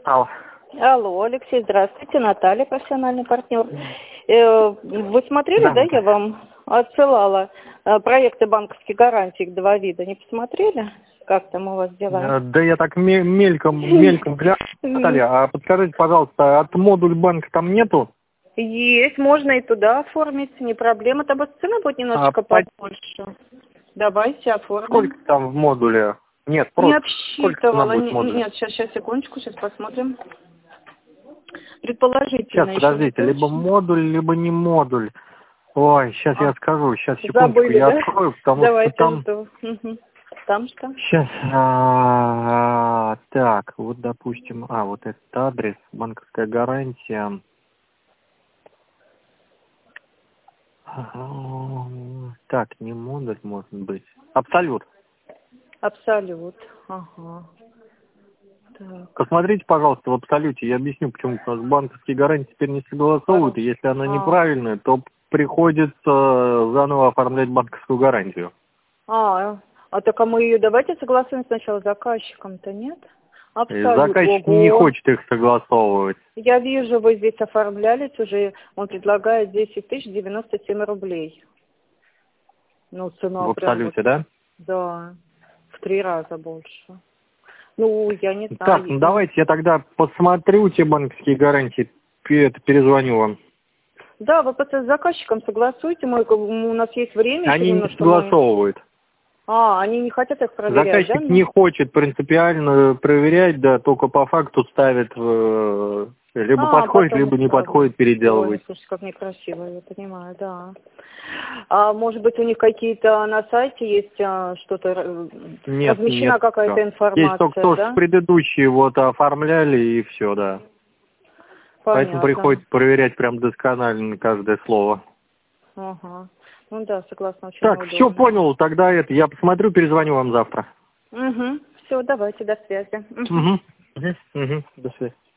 Алло. Алло, Алексей, здравствуйте, Наталья, профессиональный партнер. Вы смотрели, да, я вам отсылала проекты банковских гарантий, 2 вида, не посмотрели? Как там у вас дела? Да я так мельком глянул. Наталья, а подскажите, пожалуйста, от модуль банка там нету? Есть, можно и туда оформить, не проблема. Там цена будет немножечко побольше. Давайте оформим. Сколько там в модуле? Нет, Не просто сколько цена обсчитывала. будет в модуле? Нет, сейчас, секундочку, сейчас посмотрим. Предположительно. Сейчас, подождите, либо модуль, либо не модуль. Ой, сейчас я скажу, сейчас, секундочку, забыли, я да? открою, потому Давайте, что там... жду. Там что? Сейчас, так, вот, допустим, вот этот адрес, банковская гарантия. Так, не модуль, может быть. Абсолют. Абсолют. Ага. Так. Посмотрите, пожалуйста, в абсолюте. Я объясню, почему у нас банковские гарантии теперь не согласовывают. И если она неправильная, то приходится заново оформлять банковскую гарантию. Так мы ее давайте согласуем сначала с заказчиком-то, нет? Абсолют. Заказчик не хочет их согласовывать. Я вижу, вы здесь оформлялись уже, он предлагает 10 097 рублей. Ну, цена в абсолюте, прям... да? Да, в 3 раза больше. Ну, я не знаю. Так, ну давайте я тогда посмотрю те банковские гарантии, перезвоню вам. Да, вы просто с заказчиком согласуйте, у нас есть время. Они не согласовывают. Они не хотят их проверять, заказчик не хочет принципиально проверять, да, только по факту ставит, либо подходит, либо не подходит, переделывает. Ой, слушай, как некрасиво, я понимаю, да. А может быть, у них какие-то на сайте есть что-то, размещена какая-то информация, есть только то, что предыдущие вот оформляли, и все, да. Понятно. Поэтому приходится проверять прям досконально каждое слово. Ага. Ну да, согласна, очень Так, неудобно. все понял, тогда я посмотрю, перезвоню вам завтра. Все, давайте, до связи. До связи.